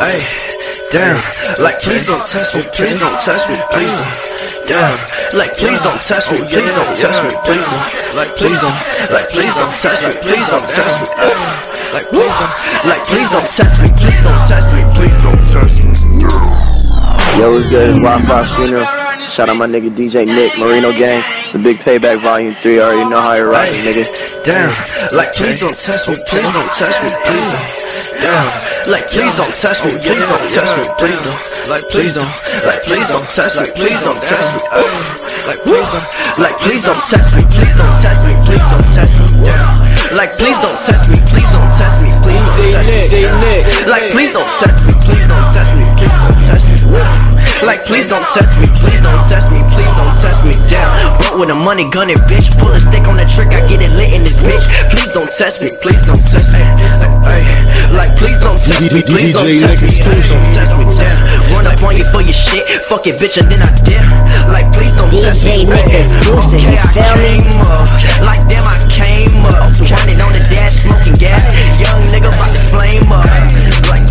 Hey, damn, like please don't test me, please don't test me, please don't. Damn, like please don't test me, please don't test me, please don't. Like please don't test me, please don't test me. Like please don't test me, please don't test me, please don't test me. Yo, what's good? It's Wi-Fi's funeral. Shout out my nigga DJ Nick, Marino Gang, The Big Payback Volume 3. Already know how you're riding, nigga. Damn, like please don't test me, please don't test me, please don't. Damn, like please don't test me, please don't test me, please don't. Like please don't test me, please don't test me. Like please don't test me, please don't test me, please don't test me. Damn, like please don't test me, please don't test me, please don't test me. Like please don't test me, please don't test me, please don't test me. Like please don't test me, please don't test me, please don't test me. Down, brought with a money gunning bitch. Pull a stick on the trick, I get it lit in this bitch. Please don't test me, please don't test me. Like please don't test me, please don't test me, please don't test me. Run up on you for your shit, fuck it bitch and then I dip. Like please don't test me. Okay, I came up, like damn I came up. Running on the dash, smoking gas. Young nigga about to flame up. Like